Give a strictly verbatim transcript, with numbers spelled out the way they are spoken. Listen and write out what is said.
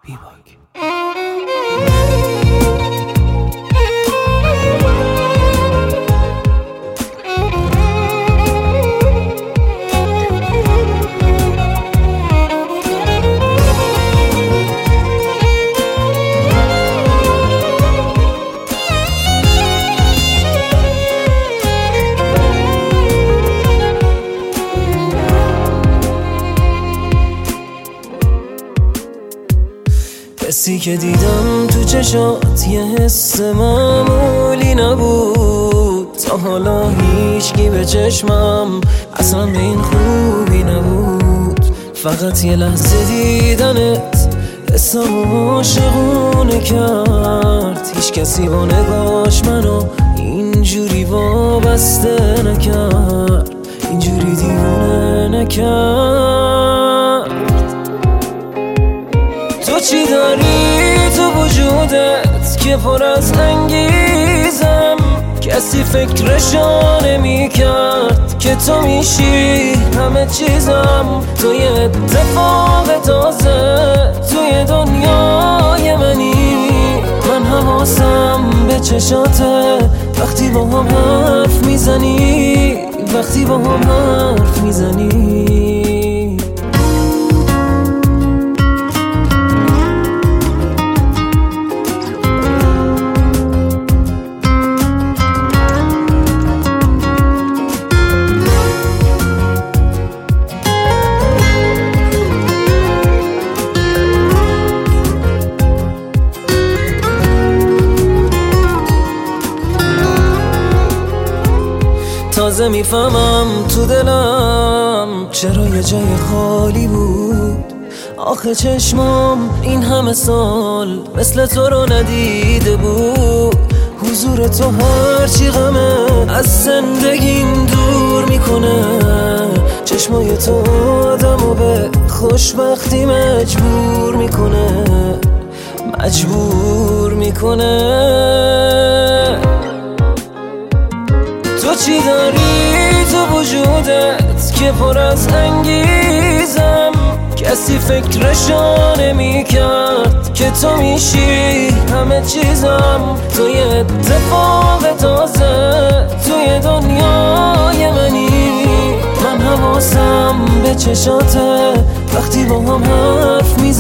بیباک. حسی که دیدم تو چشات یه حس معمولی نبود، تا حالا هیچکی به چشمم اصلا به این خوبی نبود. فقط یه لحظه دیدنت حسم عاشقونه کرد، هیچ کسی با نگاش منو اینجوری وابسته نکرد، اینجوری دیوونه نکرد. تو چی داری تو وجودت که پر از انگیزم، کسی فکرشو نمی کرد که تو میشی همه چیزم. تو یه اتفاق تازه توی دنیای منی، من حواسم به چشاته وقتی با هم حرف میزنی، وقتی با هم حرف میزنی. تازه میفهمم تو دلم چرا یه جای خالی بود. آخه چشمام این همه سال مثل تو رو ندیده بود. حضور تو هرچی غمه از زندگیم دور میکنه، چشمای تو آدمو به خوشبختی مجبور میکنه، مجبور میکنه. تو چی داری تو وجودت که پر از انگیزم، کسی فکرشو نمی کرد که تو میشی همه چیزم. تو یه اتفاق تازه توی دنیای منی، من حواسم به چشاته وقتی با هم حرف می